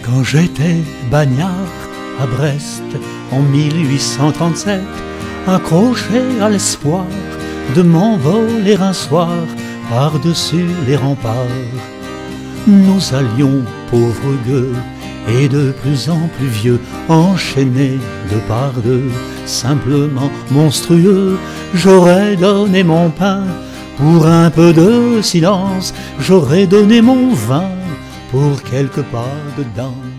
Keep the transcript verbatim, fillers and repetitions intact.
Quand j'étais bagnard à Brest en mille huit cent trente-sept, accroché à l'espoir de m'envoler un soir par-dessus les remparts, nous allions, pauvres gueux, et de plus en plus vieux, enchaînés de par deux, simplement monstrueux. J'aurais donné mon pain pour un peu de silence, j'aurais donné mon vin pour quelques pas de danse.